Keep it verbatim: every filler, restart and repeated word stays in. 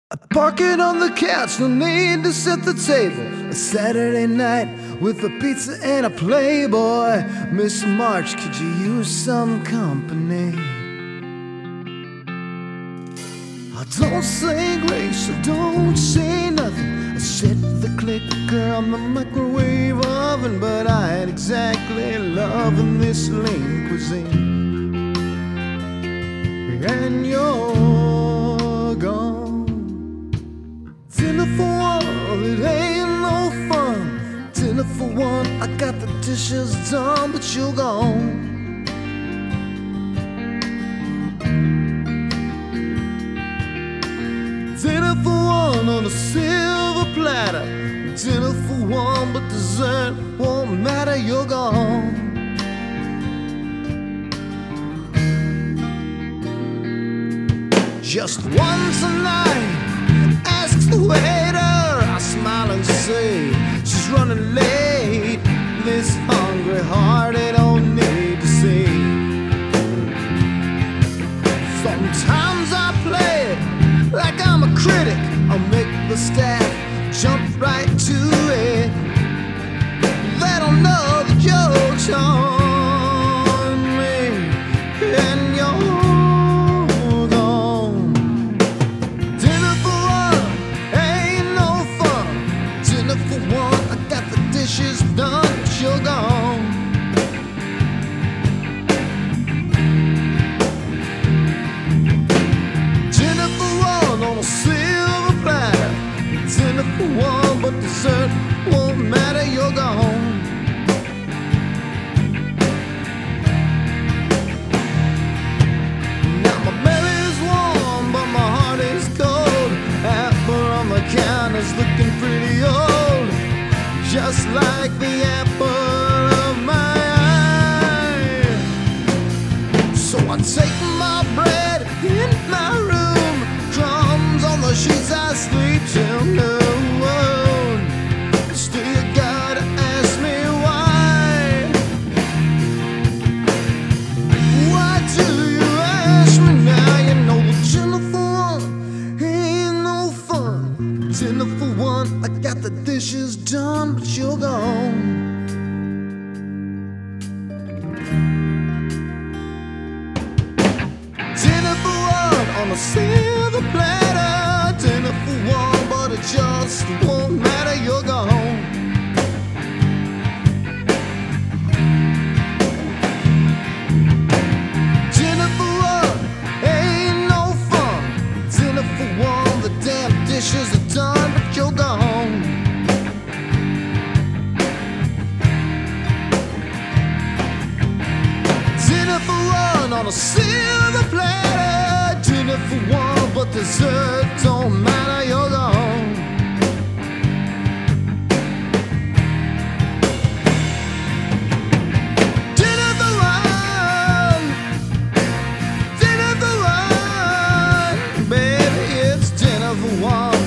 Parking on the couch, no need to set the table. A Saturday night with a pizza and a Playboy. Miss March, could you use some company? I don't say grace, I don't say nothing. I set the clicker on the microwave oven, but I ain't exactly loving this lean cuisine. And you're gone. Dinner for one, it ain't no fun. Dinner for one, I got the dishes done, but you're gone. Dinner for one on a silver platter. Dinner for one, but dessert won't matter, you're gone. Just once a night, asks the waiter. I smile and say, she's running late. This hungry heart, they don't need to see. Sometimes I play it like I'm a critic. I'll make the staff jump right to it. They don't know the joke's on me. And you're dishes done, but you're gone. Dinner for one on a silver platter. Dinner for one, but dessert won't matter, you're gone. Now my belly's warm, but my heart is cold. Apple on the counter's looking pretty old, just like the apple of my eye. So I take my bread in my room, crumbs on the sheets, I sleep till noon. Still you gotta ask me why. Why do you ask me now? You know dinner for one ain't no fun. Dinner for one, I got the dishes done, but you're gone. Dinner for one on a silver platter. Dinner for one, but it just won't matter, you're gone. Dinner for one ain't no fun. Dinner for one, the damn dishes are done, but you're gone. Dinner for one on a silver platter. Dinner for one, but dessert don't matter, you're gone. Dinner for one. Dinner for one. Baby, it's dinner for one.